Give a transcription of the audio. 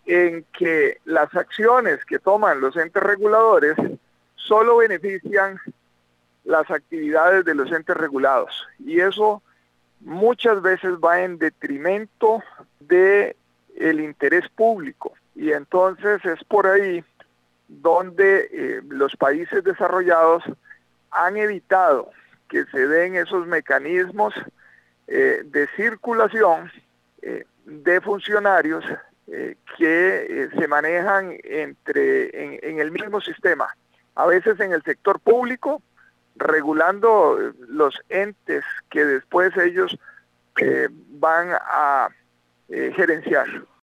en que las acciones que toman los entes reguladores solo benefician las actividades de los entes regulados, y eso muchas veces va en detrimento de el interés público, y entonces es por ahí donde los países desarrollados han evitado que se den esos mecanismos de circulación de funcionarios que se manejan en el mismo sistema, a veces en el sector público, regulando los entes que después ellos van a gerenciar.